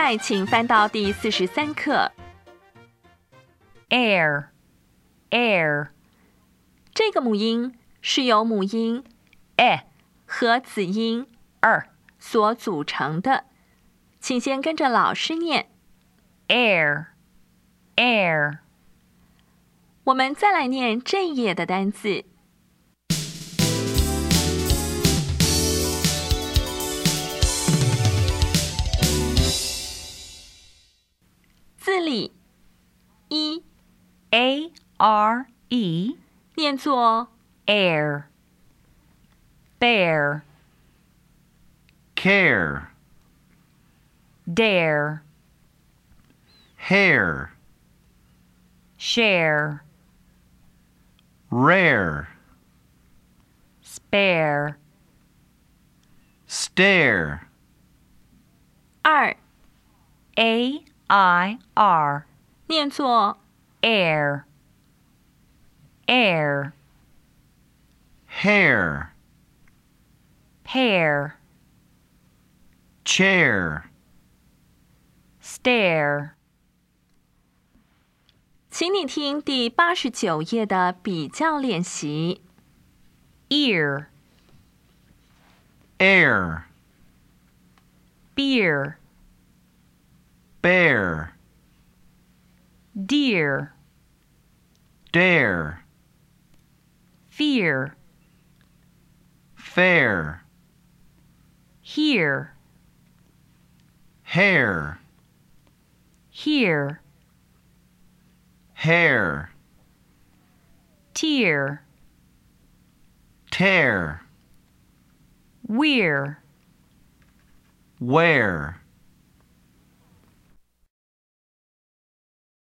来请翻到第43课。 air, air, 这个母音是由母音 e, 和子音 er, 所组成的，请先跟着老师念。 air, air. 我们再来念这一页的单字。字里 e A, R, E, 念作 air, bear, care, dare, hair, share, rare, spare, stare, 二 A, I, R, 念作 air, air, hair, pair, chair, stare. 请你听第89页的比较练习。 ear, air, beer, bear, dear, dare, fear, fair, hear, hair, here, hair, tear, tear, wear, wear,